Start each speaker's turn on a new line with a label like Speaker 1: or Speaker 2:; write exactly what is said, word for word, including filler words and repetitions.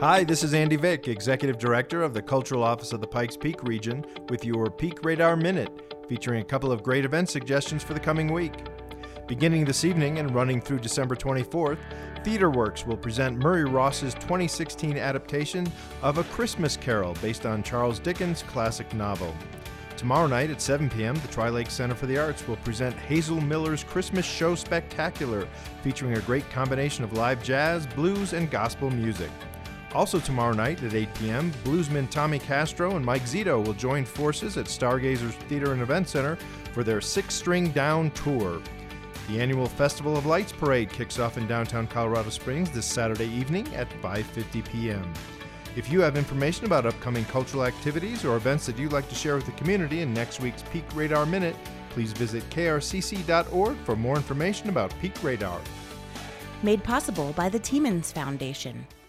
Speaker 1: Hi, this is Andy Vick, Executive Director of the Cultural Office of the Pikes Peak region, with your Peak Radar Minute, featuring a couple of great event suggestions for the coming week. Beginning this evening and running through December twenty-fourth, TheaterWorks will present Murray Ross's twenty sixteen adaptation of A Christmas Carol based on Charles Dickens' classic novel. Tomorrow night at seven p.m., the Tri-Lake Center for the Arts will present Hazel Miller's Christmas Show Spectacular, featuring a great combination of live jazz, blues, and gospel music. Also tomorrow night at eight p.m., bluesmen Tommy Castro and Mike Zito will join forces at Stargazers Theater and Event Center for their Six String Down Tour. The annual Festival of Lights Parade kicks off in downtown Colorado Springs this Saturday evening at five fifty p.m. If you have information about upcoming cultural activities or events that you'd like to share with the community in next week's Peak Radar Minute, please visit k r c c dot org for more information about Peak Radar.
Speaker 2: Made possible by the Tiemens Foundation.